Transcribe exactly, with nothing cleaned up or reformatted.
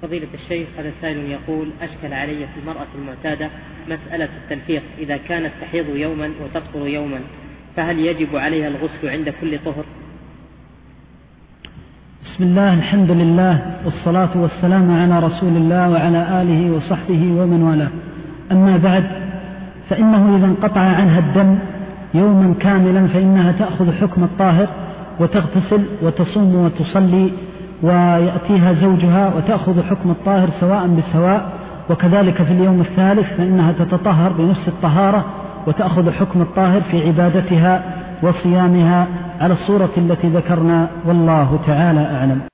فضيلة الشيخ، هذا سائل يقول: أشكل علي في المرأة المعتادة مسألة التنفيق، إذا كانت تحيض يوما وتطهر يوما فهل يجب عليها الغسل عند كل طهر؟ بسم الله، الحمد لله، والصلاة والسلام على رسول الله وعلى آله وصحبه ومن والاه. أما بعد، فإنه إذا انقطع عنها الدم يوما كاملا فإنها تأخذ حكم الطاهر وتغتسل وتصوم وتصلي، ويأتيها زوجها وتأخذ حكم الطاهر سواء بسواء. وكذلك في اليوم الثالث فإنها تتطهر بنفس الطهارة وتأخذ حكم الطاهر في عبادتها وصيامها على الصورة التي ذكرنا، والله تعالى أعلم.